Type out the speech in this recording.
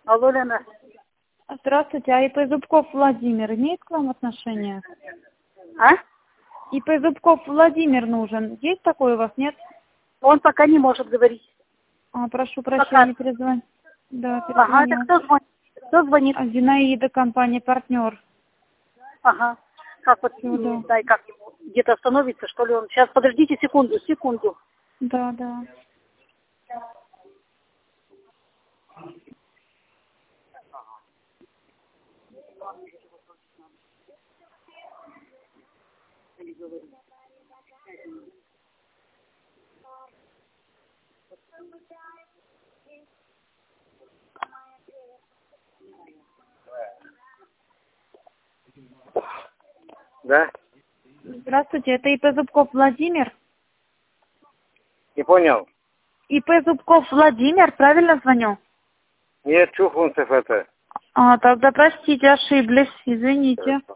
Алло, Лена. Здравствуйте, а ИП Зубков Владимир имеет к вам отношение? А? ИП Зубков Владимир нужен. Есть такой у вас, нет? Он пока не может говорить. Прошу прощения, перезвоню. Да, Ага, перезвоню. это кто звонит? Кто звонит? Зинаида, компания «Партнер». Ага. Как вот, Всё, да. не знаю, как ему где-то остановится, что ли он. Сейчас, подождите секунду. Да, да. Да? Здравствуйте, это ИП Зубков Владимир? Не понял. ИП Зубков Владимир, правильно звоню? Нет, Чухунцев это. Тогда простите, ошиблись, извините.